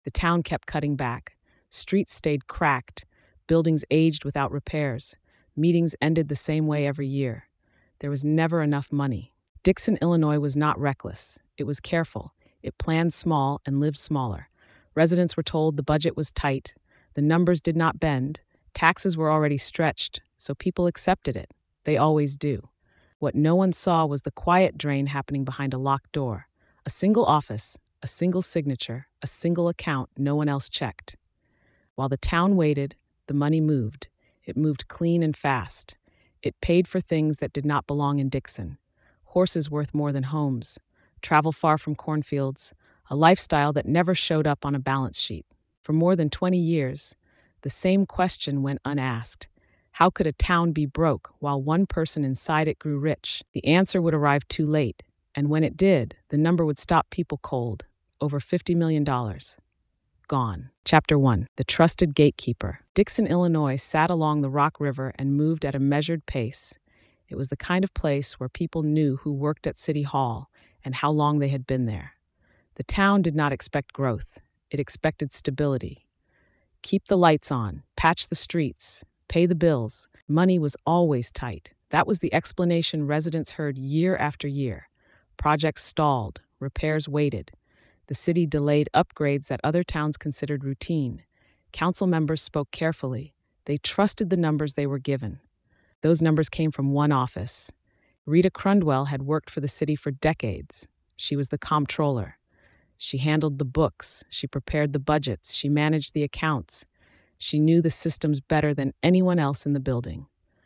The town kept cutting back. Streets stayed cracked. Buildings aged without repairs. Meetings ended the same way every year. There was never enough money. Dixon, Illinois was not reckless. It was careful. It planned small and lived smaller. Residents were told the budget was tight. The numbers did not bend. Taxes were already stretched, so people accepted it. They always do. What no one saw was the quiet drain happening behind a locked door. A single office, a single signature, a single account no one else checked. While the town waited, the money moved. It moved clean and fast. It paid for things that did not belong in Dixon. Horses worth more than homes, travel far from cornfields, a lifestyle that never showed up on a balance sheet. For more than 20 years, the same question went unasked. How could a town be broke while one person inside it grew rich? The answer would arrive too late, and when it did, the number would stop people cold. Over $50 million. Gone. Chapter 1. The Trusted Gatekeeper. Dixon, Illinois sat along the Rock River and moved at a measured pace. It was the kind of place where people knew who worked at City Hall and how long they had been there. The town did not expect growth. It expected stability. Keep the lights on, patch the streets, pay the bills. Money was always tight. That was the explanation residents heard year after year. Projects stalled, repairs waited. The city delayed upgrades that other towns considered routine. Council members spoke carefully. They trusted the numbers they were given. Those numbers came from one office. Rita Crundwell had worked for the city for decades. She was the comptroller. She handled the books. She prepared the budgets. She managed the accounts. She knew the systems better than anyone else in the building.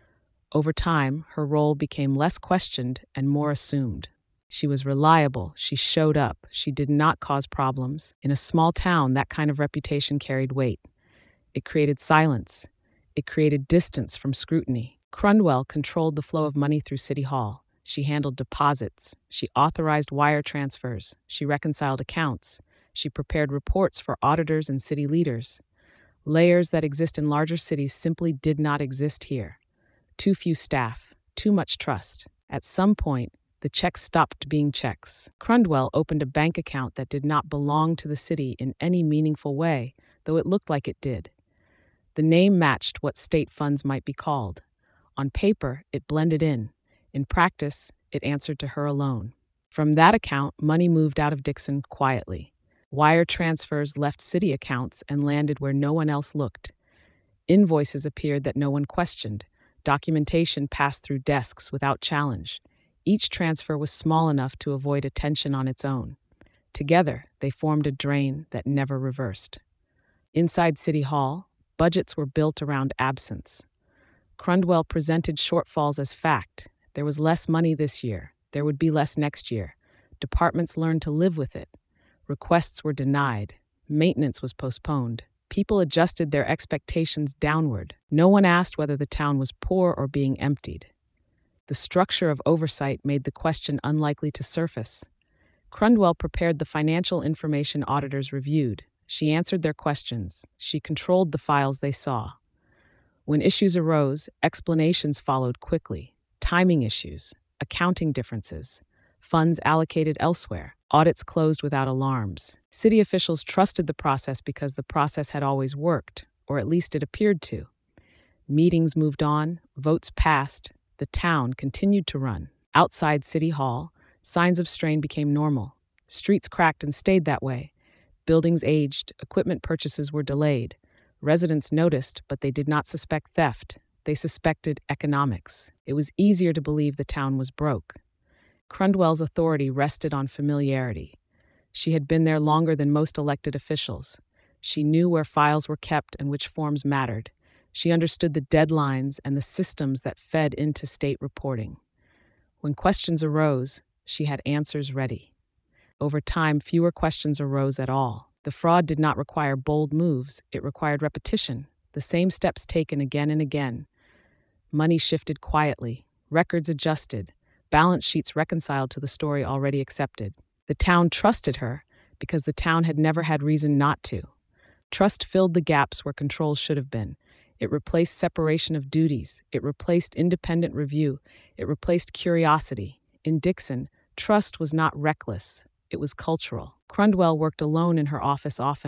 Over time, her role became less questioned and more assumed. She was reliable. She showed up. She did not cause problems. In a small town, that kind of reputation carried weight. It created silence. It created distance from scrutiny. Crundwell controlled the flow of money through City Hall. She handled deposits. She authorized wire transfers. She reconciled accounts. She prepared reports for auditors and city leaders. Layers that exist in larger cities simply did not exist here. Too few staff, too much trust. At some point, the checks stopped being checks. Crundwell opened a bank account that did not belong to the city in any meaningful way, though it looked like it did. The name matched what state funds might be called. On paper, it blended in. In practice, it answered to her alone. From that account, money moved out of Dixon quietly. Wire transfers left city accounts and landed where no one else looked. Invoices appeared that no one questioned. Documentation passed through desks without challenge. Each transfer was small enough to avoid attention on its own. Together, they formed a drain that never reversed. Inside City Hall, budgets were built around absence. Crundwell presented shortfalls as fact. There was less money this year. There would be less next year. Departments learned to live with it. Requests were denied. Maintenance was postponed. People adjusted their expectations downward. No one asked whether the town was poor or being emptied. The structure of oversight made the question unlikely to surface. Crundwell prepared the financial information auditors reviewed. She answered their questions. She controlled the files they saw. When issues arose, explanations followed quickly. Timing issues, accounting differences, funds allocated elsewhere, audits closed without alarms. City officials trusted the process because the process had always worked, or at least it appeared to. Meetings moved on, votes passed, the town continued to run. Outside City Hall, signs of strain became normal. Streets cracked and stayed that way. Buildings aged, equipment purchases were delayed. Residents noticed, but they did not suspect theft. They suspected economics. It was easier to believe the town was broke. Crundwell's authority rested on familiarity. She had been there longer than most elected officials. She knew where files were kept and which forms mattered. She understood the deadlines and the systems that fed into state reporting. When questions arose, she had answers ready. Over time, fewer questions arose at all. The fraud did not require bold moves. It required repetition, the same steps taken again and again. Money shifted quietly, records adjusted, balance sheets reconciled to the story already accepted. The town trusted her because the town had never had reason not to. Trust filled the gaps where control should have been. It replaced separation of duties. It replaced independent review. It replaced curiosity. In Dixon, trust was not reckless. It was cultural. Crundwell worked alone in her office often.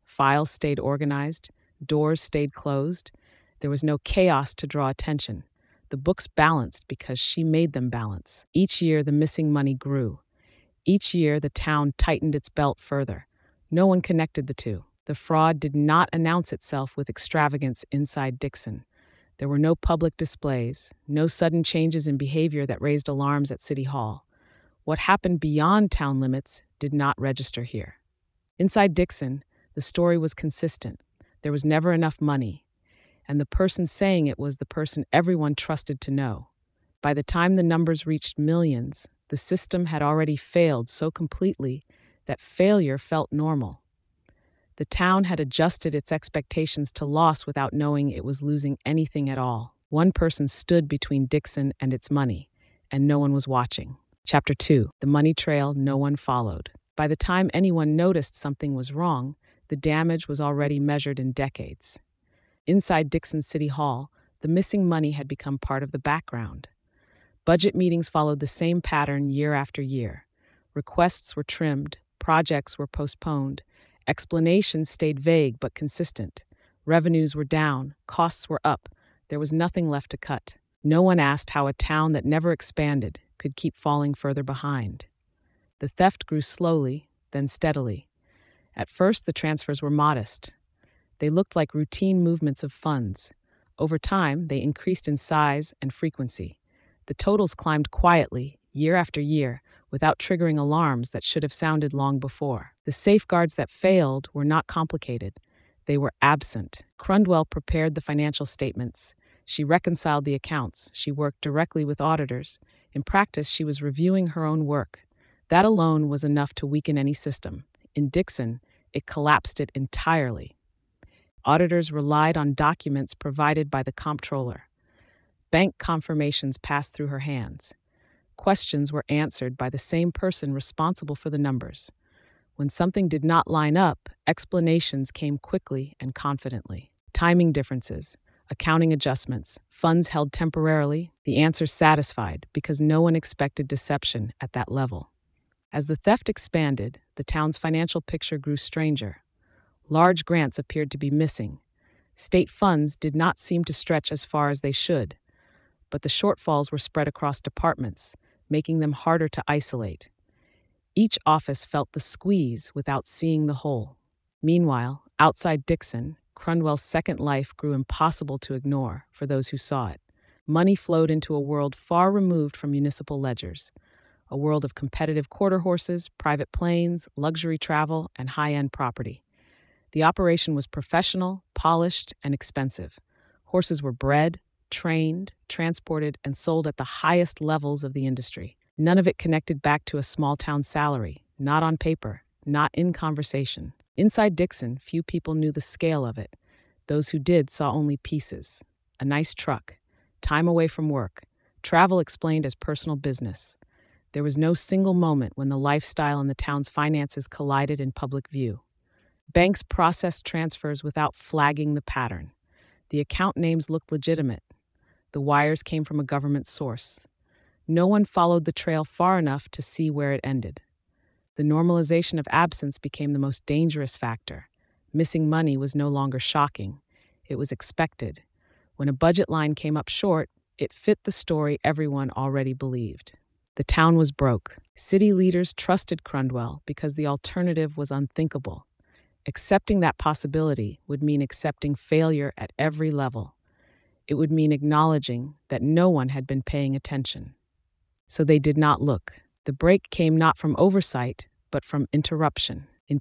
Files stayed organized, doors stayed closed. There was no chaos to draw attention. The books balanced because she made them balance. Each year, the missing money grew. Each year, the town tightened its belt further. No one connected the two. The fraud did not announce itself with extravagance inside Dixon. There were no public displays, no sudden changes in behavior that raised alarms at City Hall. What happened beyond town limits did not register here. Inside Dixon, the story was consistent. There was never enough money, and the person saying it was the person everyone trusted to know. By the time the numbers reached millions, the system had already failed so completely that failure felt normal. The town had adjusted its expectations to loss without knowing it was losing anything at all. One person stood between Dixon and its money, and no one was watching. Chapter 2. The Money Trail No One Followed. By the time anyone noticed something was wrong, the damage was already measured in decades. Inside Dixon City Hall, the missing money had become part of the background. Budget meetings followed the same pattern year after year. Requests were trimmed, projects were postponed, explanations stayed vague but consistent. Revenues were down, costs were up, there was nothing left to cut. No one asked how a town that never expanded could keep falling further behind. The theft grew slowly, then steadily. At first, the transfers were modest. They looked like routine movements of funds. Over time, they increased in size and frequency. The totals climbed quietly, year after year, without triggering alarms that should have sounded long before. The safeguards that failed were not complicated. They were absent. Crundwell prepared the financial statements. She reconciled the accounts. She worked directly with auditors. In practice, she was reviewing her own work. That alone was enough to weaken any system. In Dixon, it collapsed it entirely. Auditors relied on documents provided by the comptroller. Bank confirmations passed through her hands. Questions were answered by the same person responsible for the numbers. When something did not line up, explanations came quickly and confidently. Timing differences, accounting adjustments, funds held temporarily, the answers satisfied because no one expected deception at that level. As the theft expanded, the town's financial picture grew stranger. Large grants appeared to be missing. State funds did not seem to stretch as far as they should, but the shortfalls were spread across departments, making them harder to isolate. Each office felt the squeeze without seeing the whole. Meanwhile, outside Dixon, Crundwell's second life grew impossible to ignore for those who saw it. Money flowed into a world far removed from municipal ledgers, a world of competitive quarter horses, private planes, luxury travel, and high-end property. The operation was professional, polished, and expensive. Horses were bred, trained, transported, and sold at the highest levels of the industry. None of it connected back to a small-town salary, not on paper, not in conversation. Inside Dixon, few people knew the scale of it. Those who did saw only pieces. A nice truck, time away from work, travel explained as personal business. There was no single moment when the lifestyle and the town's finances collided in public view. Banks processed transfers without flagging the pattern. The account names looked legitimate. The wires came from a government source. No one followed the trail far enough to see where it ended. The normalization of absence became the most dangerous factor. Missing money was no longer shocking. It was expected. When a budget line came up short, it fit the story everyone already believed. The town was broke. City leaders trusted Crundwell because the alternative was unthinkable. Accepting that possibility would mean accepting failure at every level. It would mean acknowledging that no one had been paying attention. So they did not look. The break came not from oversight, but from interruption. In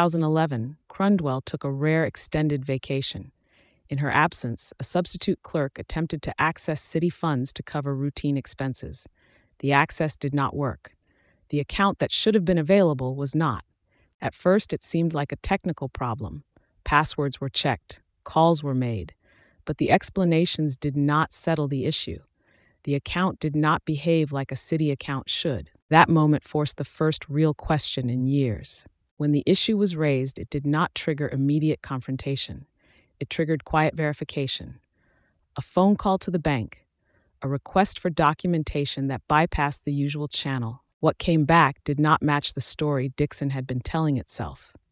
2011, Crundwell took a rare extended vacation. In her absence, a substitute clerk attempted to access city funds to cover routine expenses. The access did not work. The account that should have been available was not. At first, it seemed like a technical problem. Passwords were checked, calls were made, but the explanations did not settle the issue. The account did not behave like a city account should. That moment forced the first real question in years. When the issue was raised, it did not trigger immediate confrontation. It triggered quiet verification. A phone call to the bank, a request for documentation that bypassed the usual channel. What came back did not match the story Dixon had been telling itself.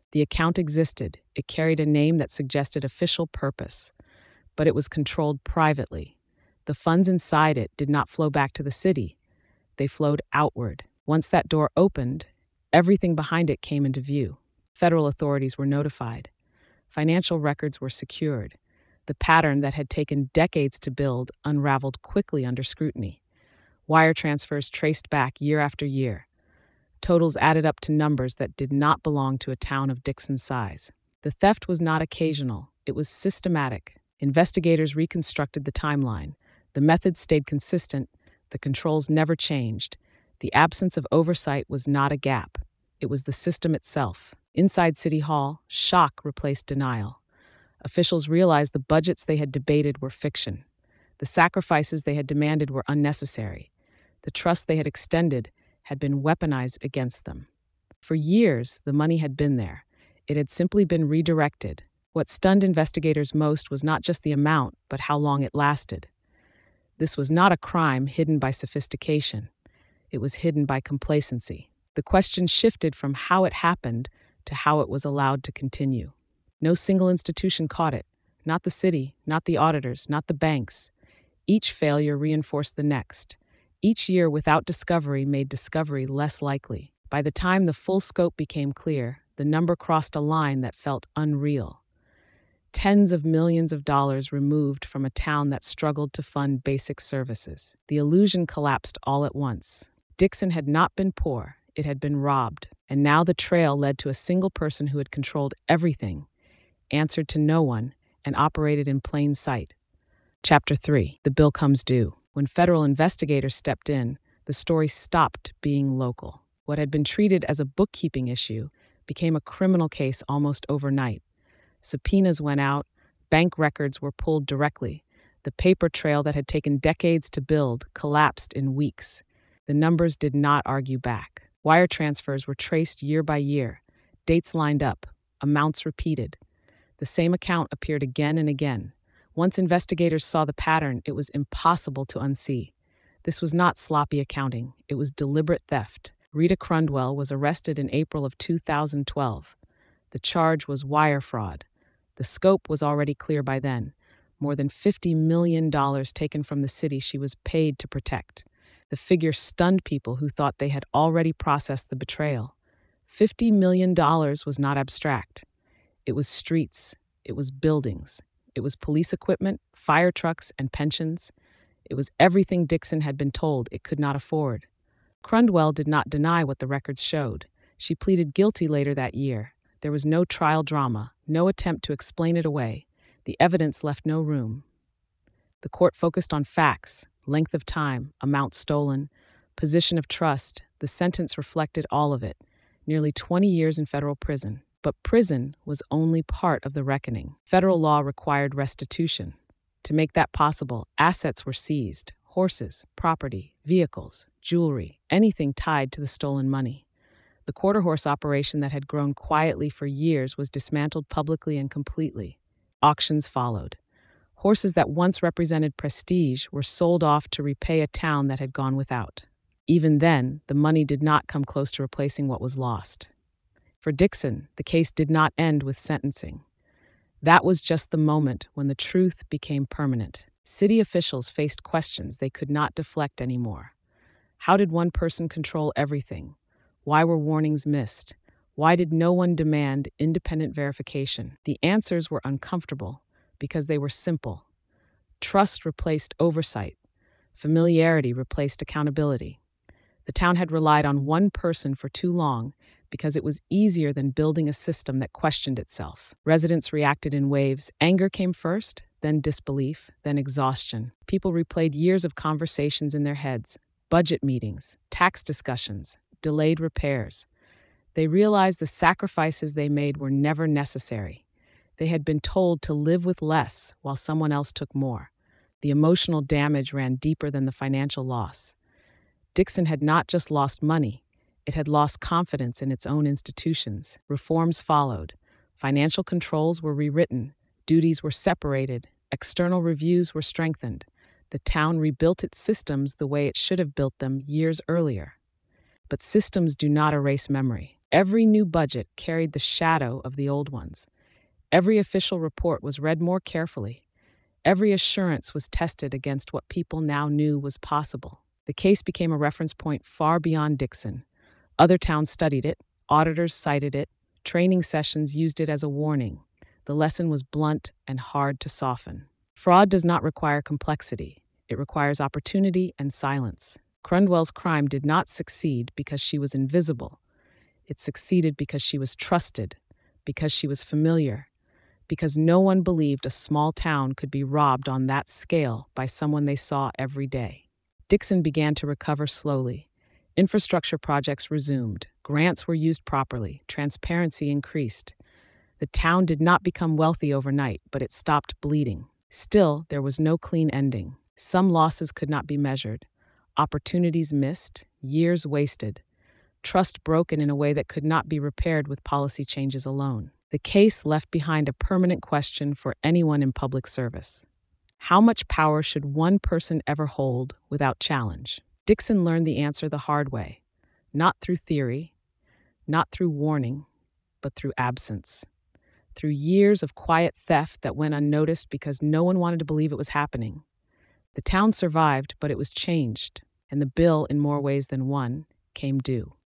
The account existed. It carried a name that suggested official purpose, but it was controlled privately. The funds inside it did not flow back to the city. They flowed outward. Once that door opened, everything behind it came into view. Federal authorities were notified. Financial records were secured. The pattern that had taken decades to build unraveled quickly under scrutiny. Wire transfers traced back year after year. Totals added up to numbers that did not belong to a town of Dixon's size. The theft was not occasional, it was systematic. Investigators reconstructed the timeline. The methods stayed consistent, the controls never changed. The absence of oversight was not a gap, it was the system itself. Inside City Hall, shock replaced denial. Officials realized the budgets they had debated were fiction. The sacrifices they had demanded were unnecessary. The trust they had extended had been weaponized against them. For years, the money had been there. It had simply been redirected. What stunned investigators most was not just the amount, but how long it lasted. This was not a crime hidden by sophistication. It was hidden by complacency. The question shifted from how it happened to how it was allowed to continue. No single institution caught it. Not the city, not the auditors, not the banks. Each failure reinforced the next. Each year without discovery made discovery less likely. By the time the full scope became clear, the number crossed a line that felt unreal. Tens of millions of dollars removed from a town that struggled to fund basic services. The illusion collapsed all at once. Dixon had not been poor, it had been robbed, and now the trail led to a single person who had controlled everything, answered to no one, and operated in plain sight. Chapter 3. The Bill Comes Due. When federal investigators stepped in, the story stopped being local. What had been treated as a bookkeeping issue became a criminal case almost overnight. Subpoenas went out, bank records were pulled directly. The paper trail that had taken decades to build collapsed in weeks. The numbers did not argue back. Wire transfers were traced year by year. Dates lined up, amounts repeated. The same account appeared again and again. Once investigators saw the pattern, it was impossible to unsee. This was not sloppy accounting, it was deliberate theft. Rita Crundwell was arrested in April of 2012. The charge was wire fraud. The scope was already clear by then. More than $50 million taken from the city she was paid to protect. The figure stunned people who thought they had already processed the betrayal. $50 million was not abstract. It was streets. It was buildings. It was police equipment, fire trucks, and pensions. It was everything Dixon had been told it could not afford. Crundwell did not deny what the records showed. She pleaded guilty later that year. There was no trial drama, no attempt to explain it away. The evidence left no room. The court focused on facts, length of time, amount stolen, position of trust. The sentence reflected all of it. Nearly 20 years in federal prison. But prison was only part of the reckoning. Federal law required restitution. To make that possible, assets were seized: horses, property, vehicles, jewelry, anything tied to the stolen money. The quarter horse operation that had grown quietly for years was dismantled publicly and completely. Auctions followed. Horses that once represented prestige were sold off to repay a town that had gone without. Even then, the money did not come close to replacing what was lost. For Dixon, the case did not end with sentencing. That was just the moment when the truth became permanent. City officials faced questions they could not deflect anymore. How did one person control everything? Why were warnings missed? Why did no one demand independent verification? The answers were uncomfortable because they were simple. Trust replaced oversight. Familiarity replaced accountability. The town had relied on one person for too long because it was easier than building a system that questioned itself. Residents reacted in waves. Anger came first, then disbelief, then exhaustion. People replayed years of conversations in their heads, budget meetings, tax discussions, delayed repairs. They realized the sacrifices they made were never necessary. They had been told to live with less while someone else took more. The emotional damage ran deeper than the financial loss. Dixon had not just lost money, it had lost confidence in its own institutions. Reforms followed. Financial controls were rewritten. Duties were separated. External reviews were strengthened. The town rebuilt its systems the way it should have built them years earlier. But systems do not erase memory. Every new budget carried the shadow of the old ones. Every official report was read more carefully. Every assurance was tested against what people now knew was possible. The case became a reference point far beyond Dixon. Other towns studied it, auditors cited it, training sessions used it as a warning. The lesson was blunt and hard to soften. Fraud does not require complexity. It requires opportunity and silence. Crundwell's crime did not succeed because she was invisible. It succeeded because she was trusted, because she was familiar, because no one believed a small town could be robbed on that scale by someone they saw every day. Dixon began to recover slowly. Infrastructure projects resumed. Grants were used properly. Transparency increased. The town did not become wealthy overnight, but it stopped bleeding. Still, there was no clean ending. Some losses could not be measured. Opportunities missed, years wasted, trust broken in a way that could not be repaired with policy changes alone. The case left behind a permanent question for anyone in public service. How much power should one person ever hold without challenge? Dixon learned the answer the hard way, not through theory, not through warning, but through absence. Through years of quiet theft that went unnoticed because no one wanted to believe it was happening. The town survived, but it was changed, and the bill, in more ways than one, came due.